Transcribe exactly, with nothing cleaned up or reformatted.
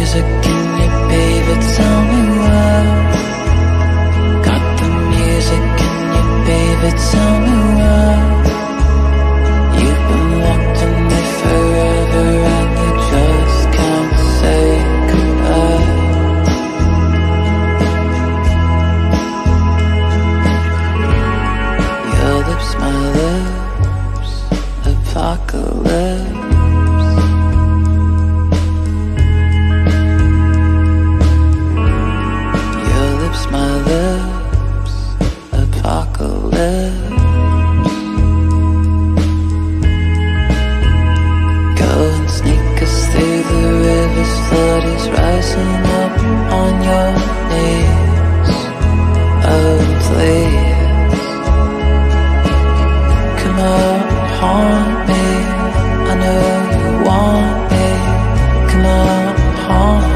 music in you, baby, tell me why. Got the music in you, baby, tell me why. You've been wanting me forever and you just can't say goodbye. Your lips, my lips, apocalypse. Your lips, my lips, apocalypse. Go and sneak us through the river's flood is rising up on your knees. Oh, please, come on, haunt me. I know you want me. Come on, haunt